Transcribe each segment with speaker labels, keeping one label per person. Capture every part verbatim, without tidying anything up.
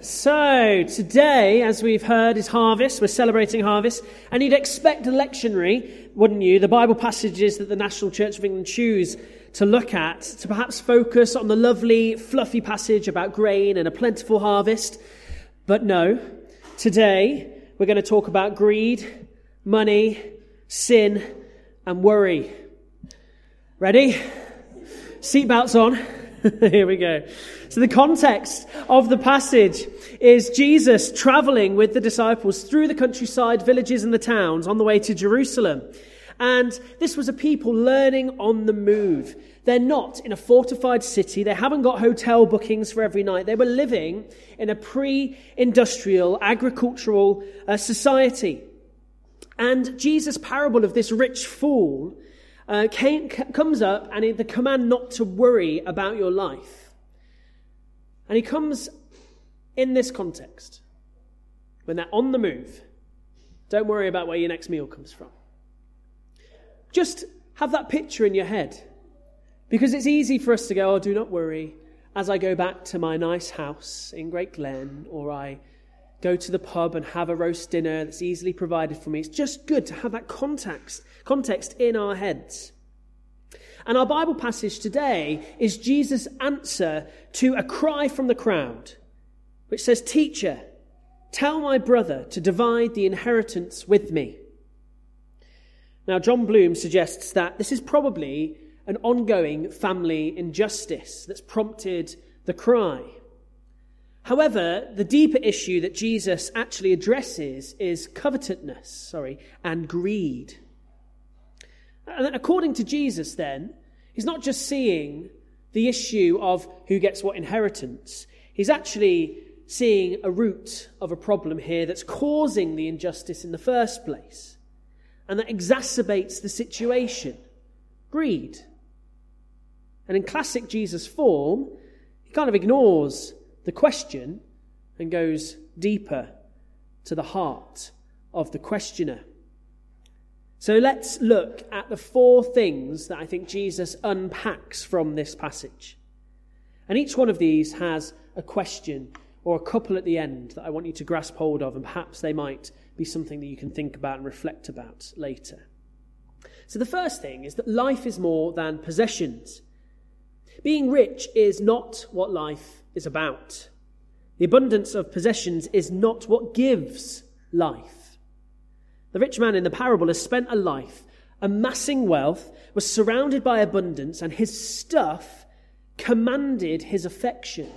Speaker 1: So, today, as we've heard, is harvest. We're celebrating harvest. And you'd expect a lectionary, wouldn't you? The Bible passages that the National Church of England choose to look at, to perhaps focus on the lovely, fluffy passage about grain and a plentiful harvest. But no, today we're going to talk about greed, money, sin, and worry. Ready? Seatbelts on. Here we go. So the context of the passage is Jesus traveling with the disciples through the countryside, villages and the towns on the way to Jerusalem. And this was a people learning on the move. They're not in a fortified city. They haven't got hotel bookings for every night. They were living in a pre-industrial, agricultural uh, society. And Jesus' parable of this rich fool uh, came, c- comes up and it, the command not to worry about your life. And he comes in this context. When they're on the move, don't worry about where your next meal comes from. Just have that picture in your head. Because it's easy for us to go, oh, do not worry, as I go back to my nice house in Great Glen, or I go to the pub and have a roast dinner that's easily provided for me. It's just good to have that context, context in our heads. And our Bible passage today is Jesus' answer to a cry from the crowd, which says, "Teacher, tell my brother to divide the inheritance with me." Now, John Bloom suggests that this is probably an ongoing family injustice that's prompted the cry. However, the deeper issue that Jesus actually addresses is covetousness, sorry, and greed. And according to Jesus, then, he's not just seeing the issue of who gets what inheritance. He's actually seeing a root of a problem here that's causing the injustice in the first place, and that exacerbates the situation: greed. And in classic Jesus form, he kind of ignores the question and goes deeper to the heart of the questioner. So let's look at the four things that I think Jesus unpacks from this passage. And each one of these has a question or a couple at the end that I want you to grasp hold of, and perhaps they might be something that you can think about and reflect about later. So the first thing is that life is more than possessions. Being rich is not what life is about. The abundance of possessions is not what gives life. The rich man in the parable has spent a life amassing wealth, was surrounded by abundance, and his stuff commanded his affection.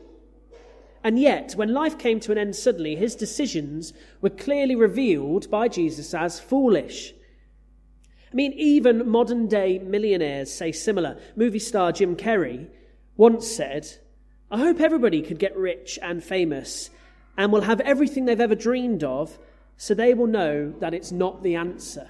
Speaker 1: And yet, when life came to an end suddenly, his decisions were clearly revealed by Jesus as foolish. I mean, even modern-day millionaires say similar. Movie star Jim Carrey once said, "I hope everybody could get rich and famous and will have everything they've ever dreamed of, so they will know that it's not the answer."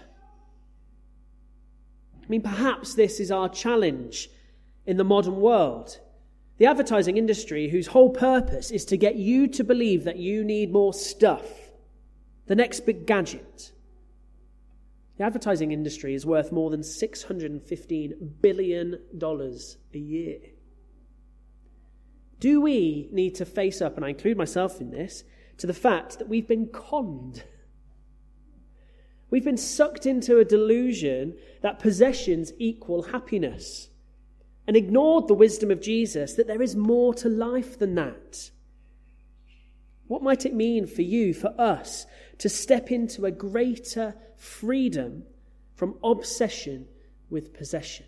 Speaker 1: I mean, perhaps this is our challenge in the modern world. The advertising industry, whose whole purpose is to get you to believe that you need more stuff, the next big gadget. The advertising industry is worth more than six hundred fifteen billion dollars a year. Do we need to face up, and I include myself in this, to the fact that we've been conned? We've been sucked into a delusion that possessions equal happiness, and ignored the wisdom of Jesus that there is more to life than that. What might it mean for you, for us, to step into a greater freedom from obsession with possession?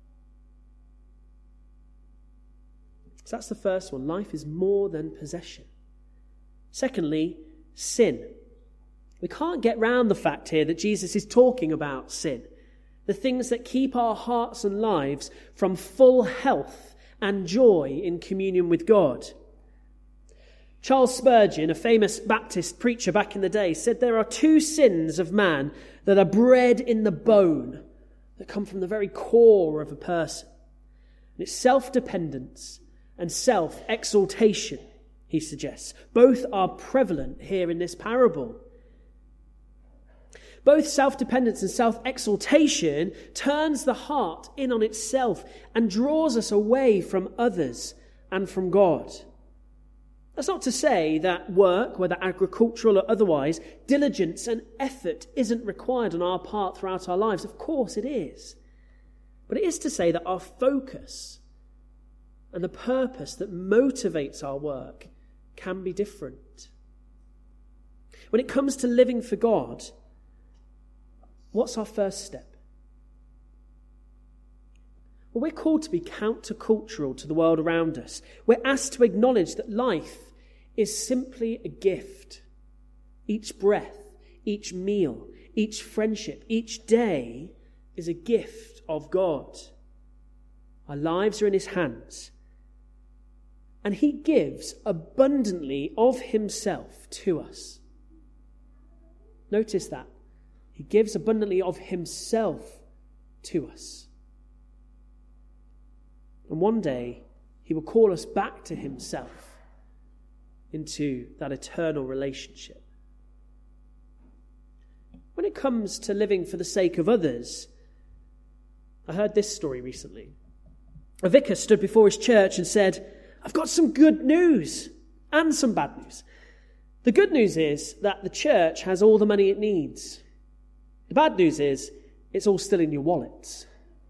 Speaker 1: So that's the first one. Life is more than possession. Secondly, sin. We can't get round the fact here that Jesus is talking about sin. The things that keep our hearts and lives from full health and joy in communion with God. Charles Spurgeon, a famous Baptist preacher back in the day, said there are two sins of man that are bred in the bone, that come from the very core of a person. And it's self-dependence and self-exaltation, he suggests. Both are prevalent here in this parable. Both self-dependence and self-exaltation turns the heart in on itself and draws us away from others and from God. That's not to say that work, whether agricultural or otherwise, diligence and effort isn't required on our part throughout our lives. Of course it is. But it is to say that our focus and the purpose that motivates our work can be different. When it comes to living for God, what's our first step? Well, we're called to be countercultural to the world around us. We're asked to acknowledge that life is simply a gift. Each breath, each meal, each friendship, each day is a gift of God. Our lives are in his hands. And he gives abundantly of himself to us. Notice that. He gives abundantly of himself to us. And one day, he will call us back to himself into that eternal relationship. When it comes to living for the sake of others, I heard this story recently. A vicar stood before his church and said, "I've got some good news and some bad news. The good news is that the church has all the money it needs. The bad news is it's all still in your wallets."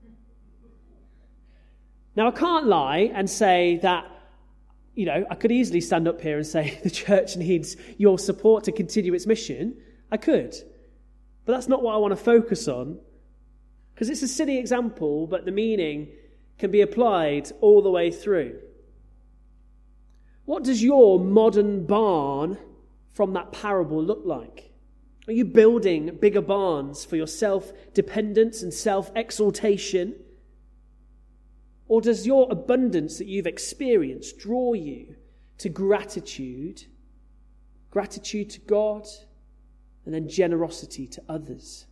Speaker 1: Now, I can't lie and say that, you know, I could easily stand up here and say the church needs your support to continue its mission. I could. But that's not what I want to focus on, because it's a silly example, but the meaning can be applied all the way through. What does your modern barn from that parable look like? Are you building bigger barns for your self-dependence and self-exaltation? Or does your abundance that you've experienced draw you to gratitude, gratitude to God, and then generosity to others?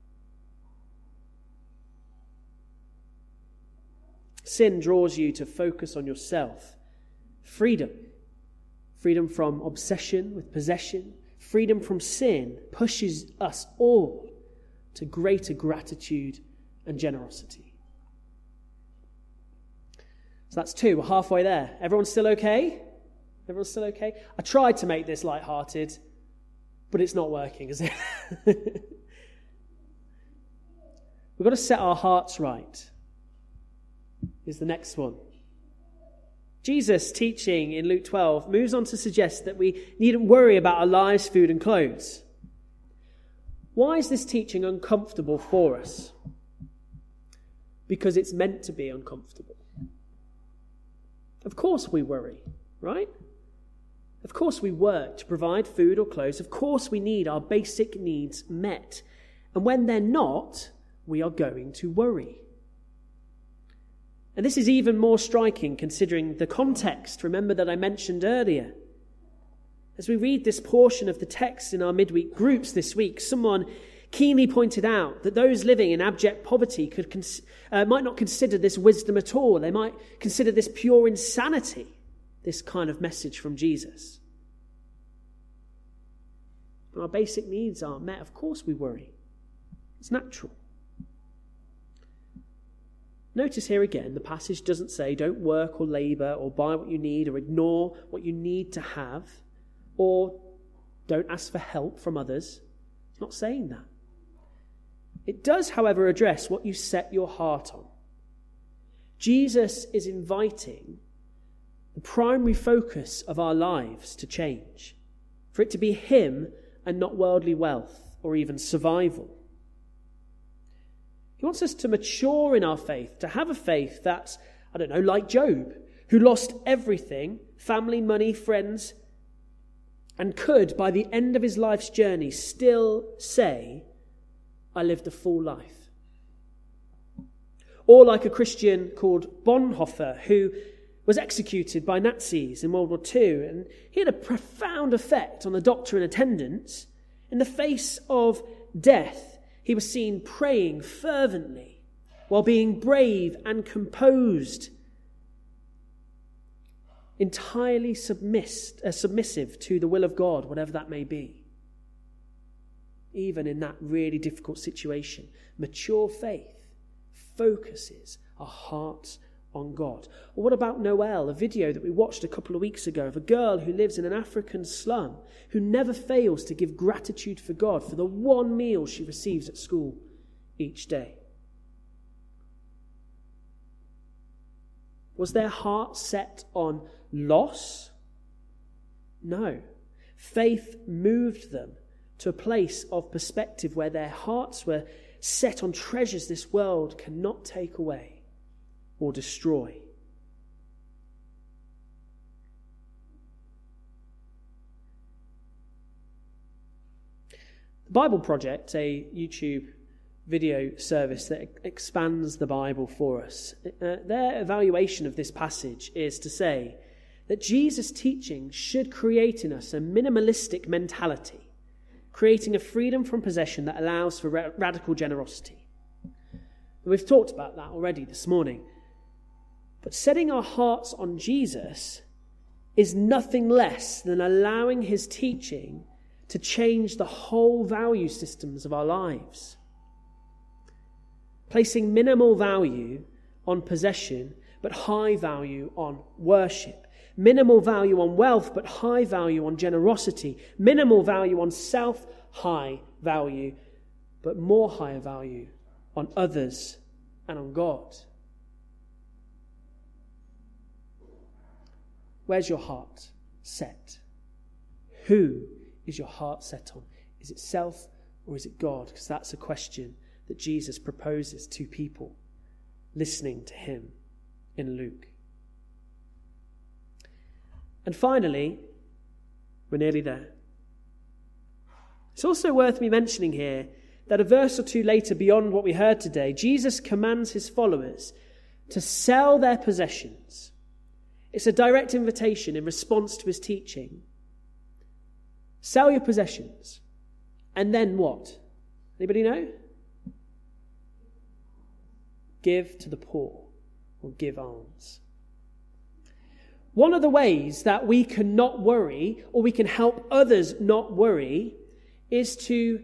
Speaker 1: Sin draws you to focus on yourself. Freedom. Freedom from obsession with possession. Freedom from sin pushes us all to greater gratitude and generosity. So that's two. We're halfway there. Everyone still okay? Everyone still okay? I tried to make this lighthearted, but it's not working, is it? We've got to set our hearts right. Is the next one. Jesus' teaching in Luke twelve moves on to suggest that we needn't worry about our lives, food and clothes. Why is this teaching uncomfortable for us? Because it's meant to be uncomfortable. Of course we worry, right? Of course we work to provide food or clothes. Of course we need our basic needs met. And when they're not, we are going to worry. And this is even more striking considering the context, remember, that I mentioned earlier. As we read this portion of the text in our midweek groups this week, someone keenly pointed out that those living in abject poverty could cons- uh, might not consider this wisdom at all. They might consider this pure insanity, this kind of message from Jesus. When our basic needs aren't met, of course we worry. It's natural. Notice here again, the passage doesn't say don't work or labour or buy what you need or ignore what you need to have or don't ask for help from others. It's not saying that. It does, however, address what you set your heart on. Jesus is inviting the primary focus of our lives to change, for it to be him and not worldly wealth or even survival. He wants us to mature in our faith, to have a faith that's, I don't know, like Job, who lost everything, family, money, friends, and could, by the end of his life's journey, still say, I lived a full life. Or like a Christian called Bonhoeffer, who was executed by Nazis in World War Two, and he had a profound effect on the doctor in attendance. In the face of death, he was seen praying fervently while being brave and composed, entirely submiss, uh, submissive to the will of God, whatever that may be. Even in that really difficult situation, mature faith focuses our hearts on God? Or what about Noelle, a video that we watched a couple of weeks ago of a girl who lives in an African slum who never fails to give gratitude for God for the one meal she receives at school each day? Was their heart set on loss? No. Faith moved them to a place of perspective where their hearts were set on treasures this world cannot take away or destroy. The Bible Project, a YouTube video service that expands the Bible for us, uh, their evaluation of this passage is to say that Jesus' teaching should create in us a minimalistic mentality, creating a freedom from possession that allows for ra- radical generosity. We've talked about that already this morning. But setting our hearts on Jesus is nothing less than allowing his teaching to change the whole value systems of our lives. Placing minimal value on possession, but high value on worship. Minimal value on wealth, but high value on generosity. Minimal value on self, high value, but more higher value on others and on God. Where's your heart set? Who is your heart set on? Is it self or is it God? Because that's a question that Jesus proposes to people listening to him in Luke. And finally, we're nearly there. It's also worth me mentioning here that a verse or two later, beyond what we heard today, Jesus commands his followers to sell their possessions. It's a direct invitation in response to his teaching. Sell your possessions. And then what? Anybody know? Give to the poor, or give alms. One of the ways that we can not worry, or we can help others not worry, is to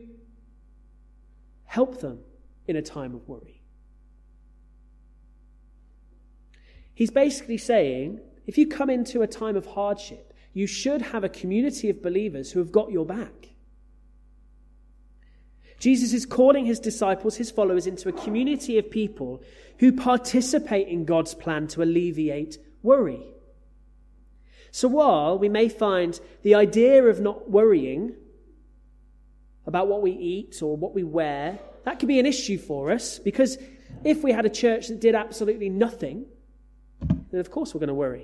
Speaker 1: help them in a time of worry. He's basically saying, if you come into a time of hardship, you should have a community of believers who have got your back. Jesus is calling his disciples, his followers, into a community of people who participate in God's plan to alleviate worry. So while we may find the idea of not worrying about what we eat or what we wear, that could be an issue for us, because if we had a church that did absolutely nothing, then of course we're going to worry.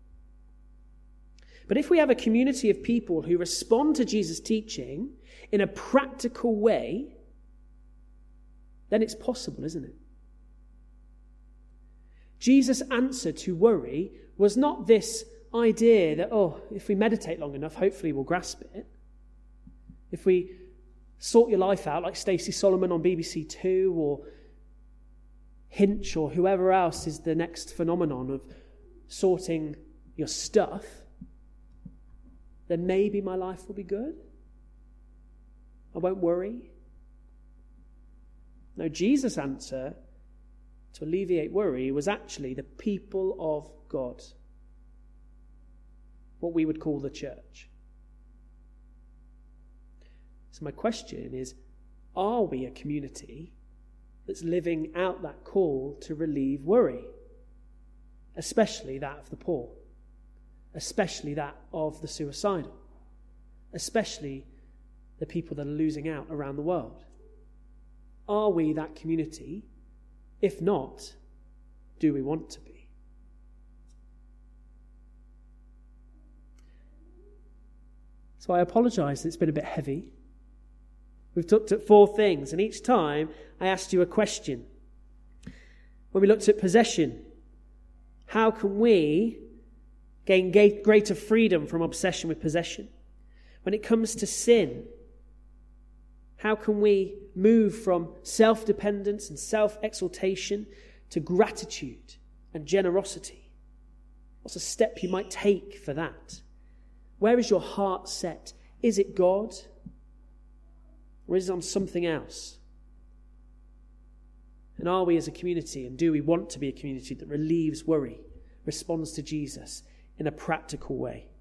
Speaker 1: But if we have a community of people who respond to Jesus' teaching in a practical way, then it's possible, isn't it? Jesus' answer to worry was not this idea that, oh, if we meditate long enough, hopefully we'll grasp it. If we sort your life out like Stacey Solomon on B B C Two, or Hinch, or whoever else is the next phenomenon of sorting your stuff, then maybe my life will be good. I won't worry. No, Jesus' answer to alleviate worry was actually the people of God, what we would call the church. So my question is, are we a community that's living out that call to relieve worry? Especially that of the poor. Especially that of the suicidal. Especially the people that are losing out around the world. Are we that community? If not, do we want to be? So I apologise that it's been a bit heavy. We've looked at four things, and each time I asked you a question. When we looked at possession, how can we gain greater freedom from obsession with possession? When it comes to sin, how can we move from self-dependence and self-exaltation to gratitude and generosity? What's a step you might take for that? Where is your heart set? Is it God? Or is it on something else? And are we as a community, and do we want to be a community that relieves worry, responds to Jesus in a practical way?